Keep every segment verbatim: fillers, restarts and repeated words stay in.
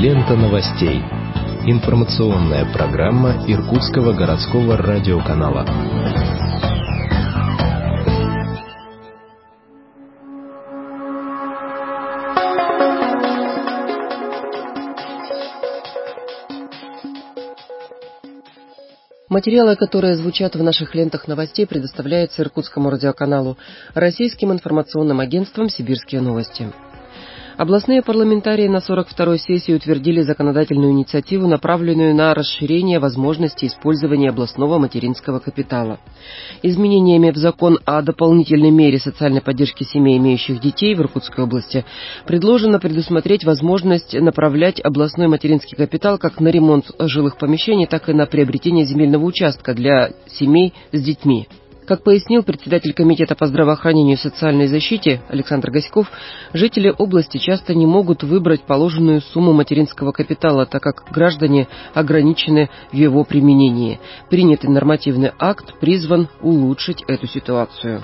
Лента новостей. Информационная программа Иркутского городского радиоканала. Материалы, которые звучат в наших лентах новостей, предоставляются Иркутскому радиоканалу, российским информационным агентством «Сибирские новости». Областные парламентарии на сорок второй сессии утвердили законодательную инициативу, направленную на расширение возможностей использования областного материнского капитала. Изменениями в закон о дополнительной мере социальной поддержки семей, имеющих детей в Иркутской области, предложено предусмотреть возможность направлять областной материнский капитал как на ремонт жилых помещений, так и на приобретение земельного участка для семей с детьми. Как пояснил председатель комитета по здравоохранению и социальной защите Александр Гаськов, жители области часто не могут выбрать положенную сумму материнского капитала, так как граждане ограничены в его применении. Принятый нормативный акт призван улучшить эту ситуацию.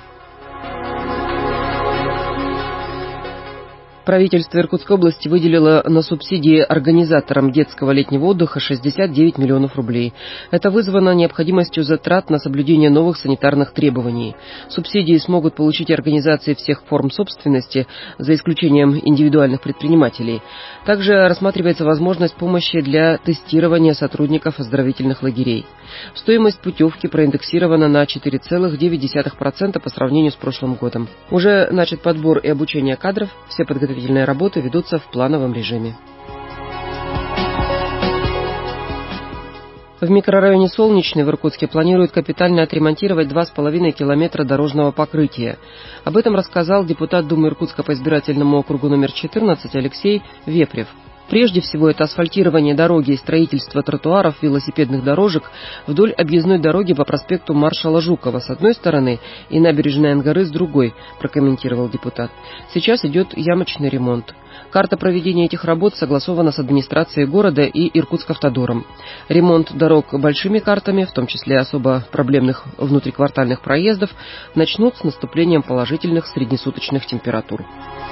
Правительство Иркутской области выделило на субсидии организаторам детского летнего отдыха шестьдесят девять миллионов рублей. Это вызвано необходимостью затрат на соблюдение новых санитарных требований. Субсидии смогут получить организации всех форм собственности, за исключением индивидуальных предпринимателей. Также рассматривается возможность помощи для тестирования сотрудников оздоровительных лагерей. Стоимость путевки проиндексирована на четыре целых девять десятых процента по сравнению с прошлым годом. Уже начат подбор и обучение кадров, все подготовительные работы ведутся в плановом режиме. В микрорайоне Солнечный в Иркутске планируют капитально отремонтировать два с половиной километра дорожного покрытия. Об этом рассказал депутат Думы Иркутска по избирательному округу номер четырнадцать Алексей Вепрев. Прежде всего, это асфальтирование дороги и строительство тротуаров, велосипедных дорожек вдоль объездной дороги по проспекту Маршала Жукова с одной стороны и набережной Ангары с другой, прокомментировал депутат. Сейчас идет ямочный ремонт. Карта проведения этих работ согласована с администрацией города и Иркутскавтодором. Ремонт дорог большими картами, в том числе особо проблемных внутриквартальных проездов, начнут с наступлением положительных среднесуточных температур.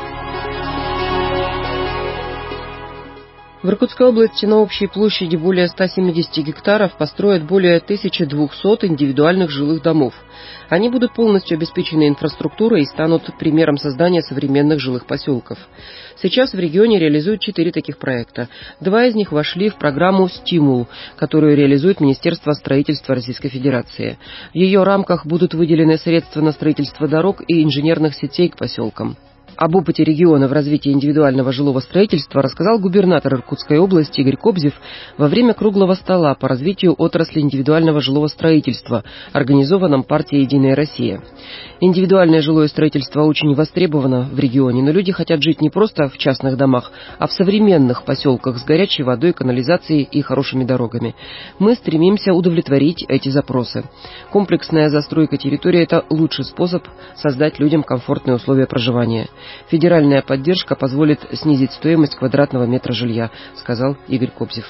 В Иркутской области на общей площади более ста семидесяти гектаров построят более тысячи двухсот индивидуальных жилых домов. Они будут полностью обеспечены инфраструктурой и станут примером создания современных жилых поселков. Сейчас в регионе реализуют четыре таких проекта. Два из них вошли в программу «Стимул», которую реализует Министерство строительства Российской Федерации. В ее рамках будут выделены средства на строительство дорог и инженерных сетей к поселкам. Об опыте региона в развитии индивидуального жилого строительства рассказал губернатор Иркутской области Игорь Кобзев во время круглого стола по развитию отрасли индивидуального жилого строительства, организованном партией «Единая Россия». Индивидуальное жилое строительство очень востребовано в регионе, но люди хотят жить не просто в частных домах, а в современных поселках с горячей водой, канализацией и хорошими дорогами. Мы стремимся удовлетворить эти запросы. Комплексная застройка территории – это лучший способ создать людям комфортные условия проживания. Федеральная поддержка позволит снизить стоимость квадратного метра жилья, сказал Игорь Кобзев.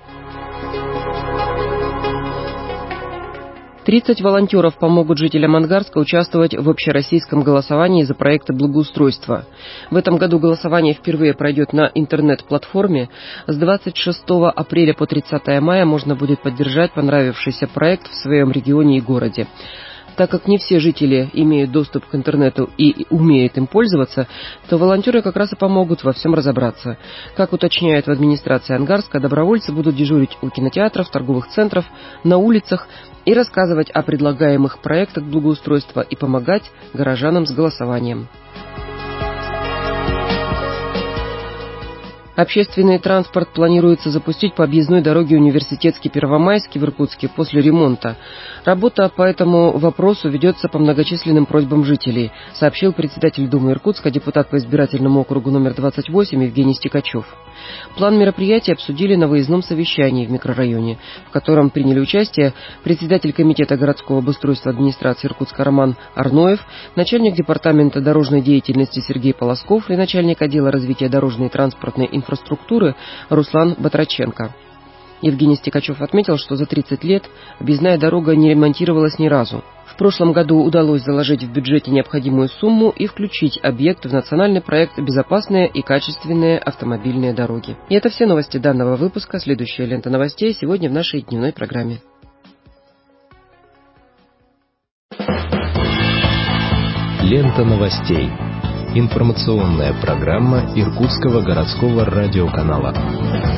тридцать волонтеров помогут жителям Ангарска участвовать в общероссийском голосовании за проекты благоустройства. В этом году голосование впервые пройдет на интернет-платформе. С двадцать шестого апреля по тридцатого мая можно будет поддержать понравившийся проект в своем регионе и городе. Так как не все жители имеют доступ к интернету и умеют им пользоваться, то волонтеры как раз и помогут во всем разобраться. Как уточняют в администрации Ангарска, добровольцы будут дежурить у кинотеатров, торговых центров, на улицах и рассказывать о предлагаемых проектах благоустройства и помогать горожанам с голосованием. Общественный транспорт планируется запустить по объездной дороге Университетский Первомайский в Иркутске после ремонта. Работа по этому вопросу ведется по многочисленным просьбам жителей, сообщил председатель Думы Иркутска, депутат по избирательному округу номер двадцать восемь Евгений Стекачев. План мероприятия обсудили на выездном совещании в микрорайоне, в котором приняли участие председатель комитета городского обустройства администрации Иркутска Роман Арноев, начальник департамента дорожной деятельности Сергей Полосков и начальник отдела развития дорожной и транспортной инфраструктуры Руслан Батраченко. Евгений Стекачев отметил, что за тридцать лет объездная дорога не ремонтировалась ни разу. В прошлом году удалось заложить в бюджете необходимую сумму и включить объект в национальный проект «Безопасные и качественные автомобильные дороги». И это все новости данного выпуска. Следующая лента новостей сегодня в нашей дневной программе. Лента новостей. Информационная программа Иркутского городского радиоканала.